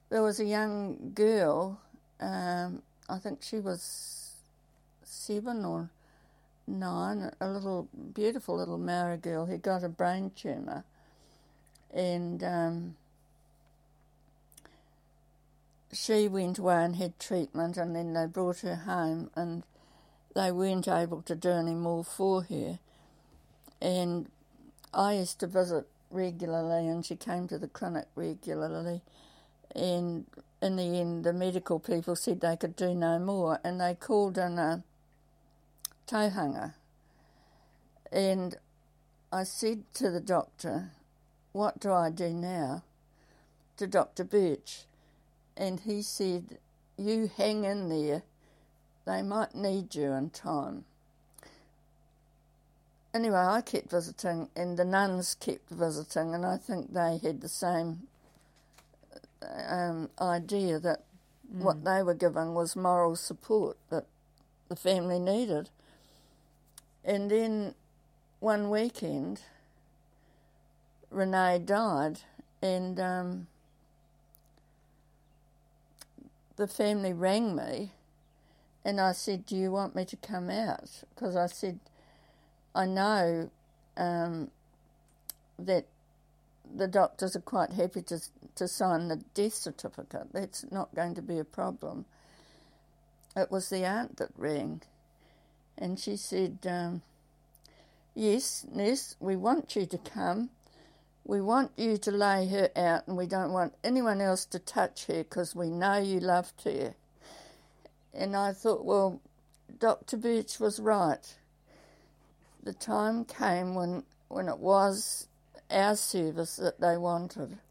there was a young girl, I think she was 7 or 9, a little beautiful little Maori girl who got a brain tumour, and she went away and had treatment, and then they brought her home, and they weren't able to do any more for her. And I used to visit regularly, and she came to the clinic regularly, and in the end the medical people said they could do no more, and they called in a tauhanga. And I said to the doctor, what do I do now? To Dr. Birch. And he said, you hang in there, they might need you in time. Anyway, I kept visiting, and the nuns kept visiting, and I think they had the same idea that what they were given was moral support that the family needed. And then one weekend, Renee died, and the family rang me, and I said, do you want me to come out? Because I said, I know that the doctors are quite happy to sign the death certificate. That's not going to be a problem. It was the aunt that rang, and she said, yes, Ness, we want you to come. We want you to lay her out, and we don't want anyone else to touch her because we know you loved her. And I thought, well, Dr. Birch was right. The time came when it was our service that they wanted.